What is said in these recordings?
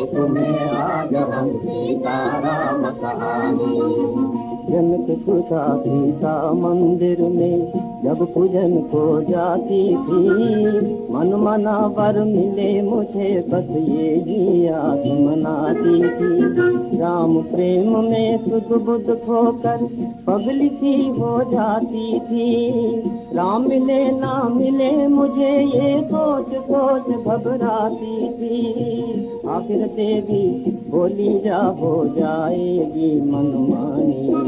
तुम्हें आज हम सीताराम कहानी। जनक सुता सीता मंदिर में जब पूजन को जाती थी, मन मना वर मिले मुझे बस ये ही आस मनाती थी। राम प्रेम में सुध बुध खोकर पगली सी हो जाती थी। राम मिले ना मिले मुझे ये सोच सोच घबराती थी। आखिर देवी बोली जा हो जाएगी मनमानी।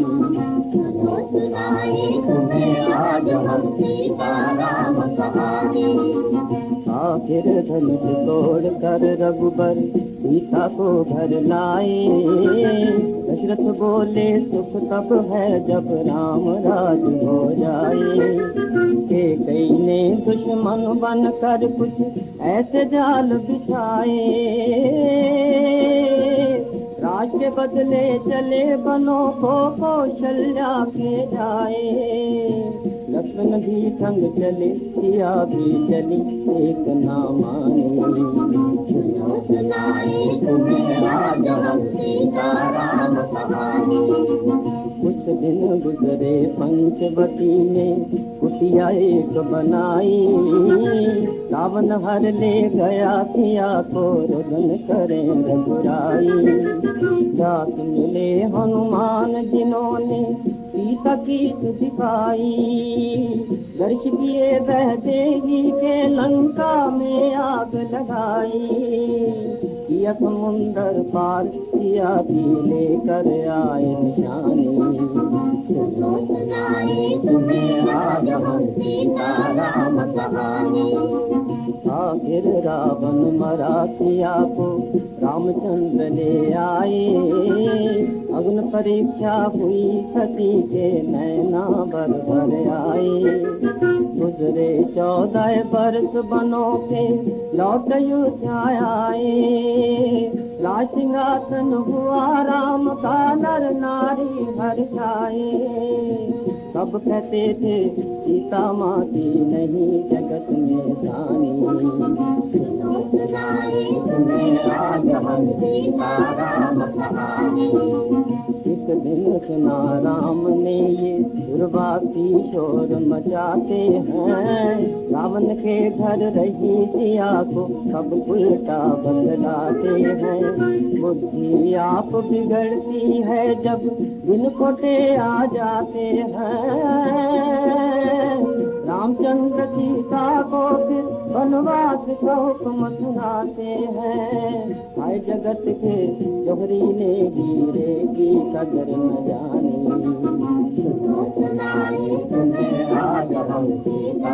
सुनाई तुम्हें आज हम सीताराम कहानी। आखिर धनुष तोड़ कर रघुबर सीता को घर लाए। दशरथ बोले सुख तब है जब राम राज हो जाए। के कई ने दुश्मन बन कर कुछ ऐसे जाल बिछाए। राज के बदले चले बनों को कौशल्या के जाए। लक्ष्मण भी संग चले सिया भी चली एक ना मानी। सुनाई तुम्हें आज हम सीताराम कहानी। कुछ दिन गुजरे पंचवटी में कुटिया एक बनाई। रावण हर ले गया सिया को रुदन करें रघुराई। रात मिले हनुमान जिन्होंने सीता की दिखाई। दर्श किए वह देवी के लंका में आग लगाई। किया समुंदर पार सिया भी लेकर आए निशानी। सुनाई तुम्हें आज हम सीताराम कहानी। आखिर रावण मरा सिया को रामचंद्र ले आए। अग्नि परीक्षा हुई सती के नैना बर भर आए। गुजरे 14 बरस बनों के लौट अयोध्या आए। राज सिंहासन हुआ राम का नर नारी हर्षाए। सब कहते थे सीता माती नहीं जगत में जानी। तुम्हें आज हम सीताराम कहानी। एक दिन सुना राम ने ये दुर्वासी शोर मचाते हैं। रावण के घर रही सिया को सब उल्टा बदलाते हैं। बुद्धि आप बिगड़ती है जब दिन खोटे आ जाते हैं। रामचंद्र सीता को फिर वनवास का हुक्म सुनाते हैं। हाय जगत के जोहरी ने हीरे की कदर न जानी। सुनाई तुम्हें आज हम